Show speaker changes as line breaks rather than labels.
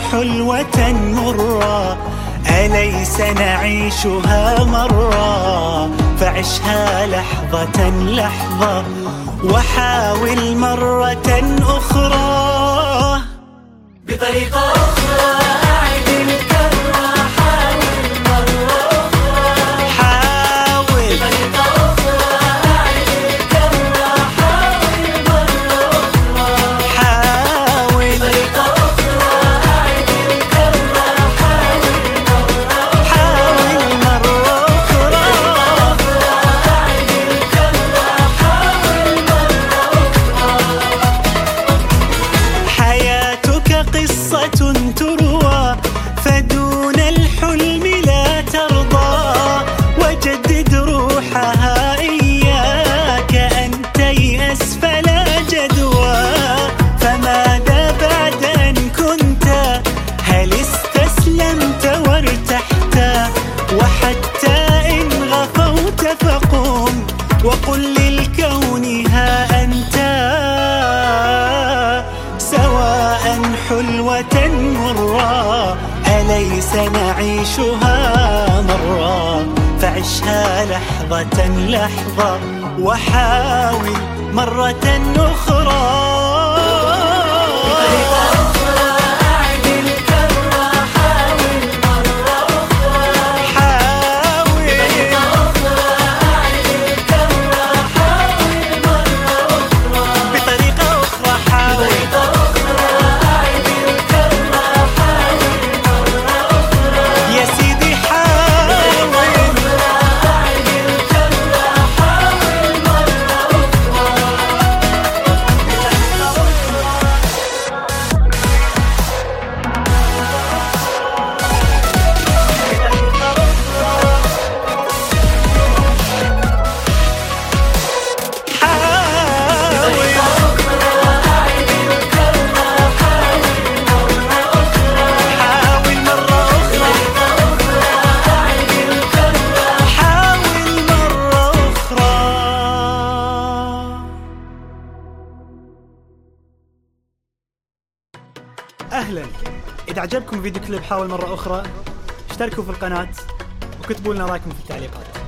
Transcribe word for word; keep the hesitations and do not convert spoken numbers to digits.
حلوة مرة أليس نعيشها مرة؟ فعشها لحظة لحظة وحاول مرة أخرى
بطريقة أخرى. أعد الكرة، حاول مرة أخرى.
حاول
بطريقة أخرى. أعد الكرة، حاول مرة أخرى.
حاول
بطريقة أخرى. أعد الكرة، حاول مرة أخرى.
حاول مرة أخرى.
أعد الكرة، حاول مرة أخرى.
حياتك قصة تروى فدون الحلم لا ترضى، وجدد روحها إياك أن تيأس فلا جدوى. فماذا بعد أن كنت؟ هل استسلمت وارتحت؟ وحتى إن غفوت فقم وقل للكون ها أنت، سواء حلوة مرة أليس نعيشها مرة؟ فعشها لحظة لحظة وحاول مرة أخرى.
بطريقة أخرى. أعد الكرة، حاول مرة أخرى.
حاول
بطريقة أخرى. أعد الكرة، حاول مرة أخرى.
بطريقة أخرى. حاول
بطريقة أخرى. أعد الكرة، حاول مرة أخرى.
يا سيدي حاول.
أعد الكرة، حاول مرة أخرى.
أهلا، إذا عجبكم فيديو كليب حاول مرة أخرى اشتركوا في القناة وكتبوا لنا رأيكم في التعليقات.